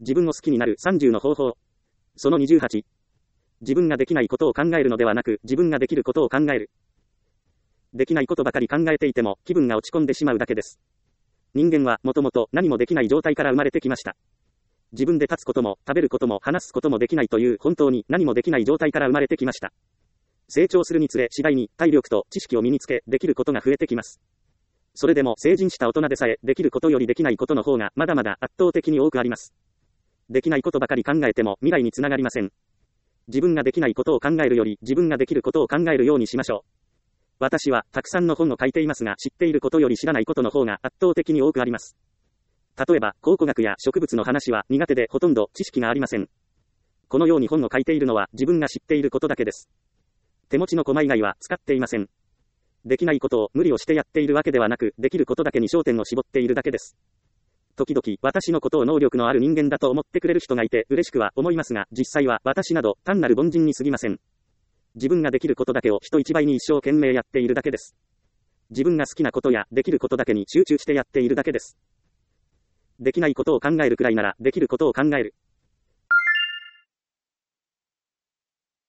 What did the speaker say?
自分を好きになる30の方法。その28。自分ができないことを考えるのではなく、自分ができることを考える。できないことばかり考えていても、気分が落ち込んでしまうだけです。人間はもともと何もできない状態から生まれてきました。自分で立つことも、食べることも、話すこともできないという本当に何もできない状態から生まれてきました。成長するにつれ次第に体力と知識を身につけ、できることが増えてきます。それでも成人した大人でさえ、できることよりできないことの方がまだまだ圧倒的に多くあります。できないことばかり考えても未来につながりません。自分ができないことを考えるより自分ができることを考えるようにしましょう。私はたくさんの本を書いていますが、知っていることより知らないことの方が圧倒的に多くあります。例えば、考古学や植物の話は苦手でほとんど知識がありません。このように本を書いているのは自分が知っていることだけです。手持ちの駒以外は使っていません。できないことを無理をしてやっているわけではなく、できることだけに焦点を絞っているだけです。時々、私のことを能力のある人間だと思ってくれる人がいて嬉しくは思いますが、実際は私など単なる凡人に過ぎません。自分ができることだけを人一倍に一生懸命やっているだけです。自分が好きなことやできることだけに集中してやっているだけです。できないことを考えるくらいならできることを考える。